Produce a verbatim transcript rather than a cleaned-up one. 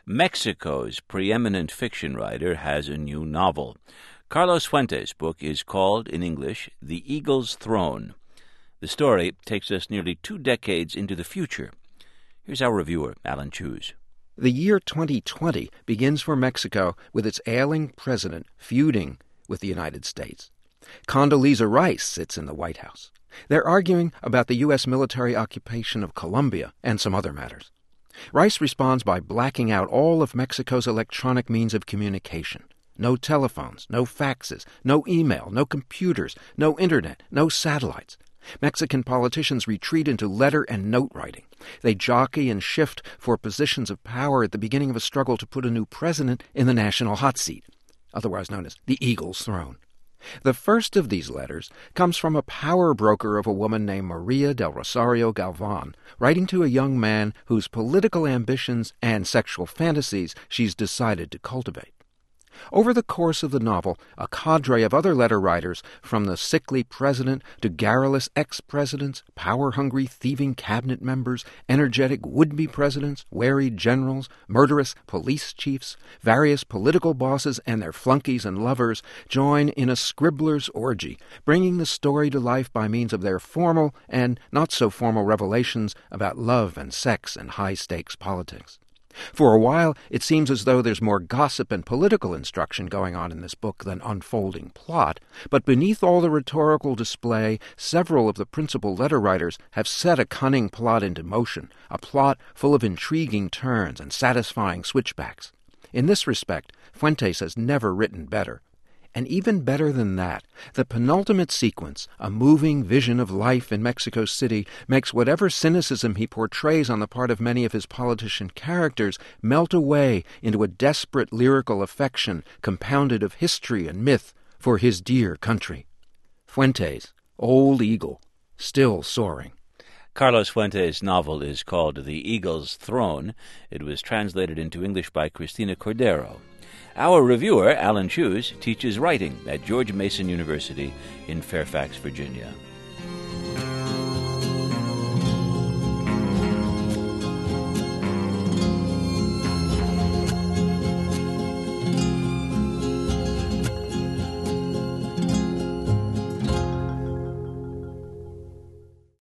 Mexico's preeminent fiction writer has a new novel. Carlos Fuentes' book is called, in English, The Eagle's Throne. The story takes us nearly two decades into the future. Here's our reviewer, Alan Cheuse. The year twenty twenty begins for Mexico with its ailing president feuding with the United States. Condoleezza Rice sits in the White House. They're arguing about the U S military occupation of Colombia and some other matters. Rice responds by blacking out all of Mexico's electronic means of communication. No telephones, no faxes, no email, no computers, no internet, no satellites. Mexican politicians retreat into letter and note writing. They jockey and shift for positions of power at the beginning of a struggle to put a new president in the national hot seat, otherwise known as the Eagle's Throne. The first of these letters comes from a power broker of a woman named Maria del Rosario Galvan, writing to a young man whose political ambitions and sexual fantasies she's decided to cultivate. Over the course of the novel, a cadre of other letter writers, from the sickly president to garrulous ex-presidents, power-hungry, thieving cabinet members, energetic would-be presidents, wary generals, murderous police chiefs, various political bosses and their flunkies and lovers, join in a scribbler's orgy, bringing the story to life by means of their formal and not-so-formal revelations about love and sex and high-stakes politics. For a while, it seems as though there's more gossip and political instruction going on in this book than unfolding plot, but beneath all the rhetorical display, several of the principal letter writers have set a cunning plot into motion, a plot full of intriguing turns and satisfying switchbacks. In this respect, Fuentes has never written better. And even better than that, the penultimate sequence, a moving vision of life in Mexico City, makes whatever cynicism he portrays on the part of many of his politician characters melt away into a desperate lyrical affection compounded of history and myth for his dear country. Fuentes, Old Eagle, still soaring. Carlos Fuentes' novel is called The Eagle's Throne. It was translated into English by Cristina Cordero. Our reviewer, Alan Cheuse, teaches writing at George Mason University in Fairfax, Virginia.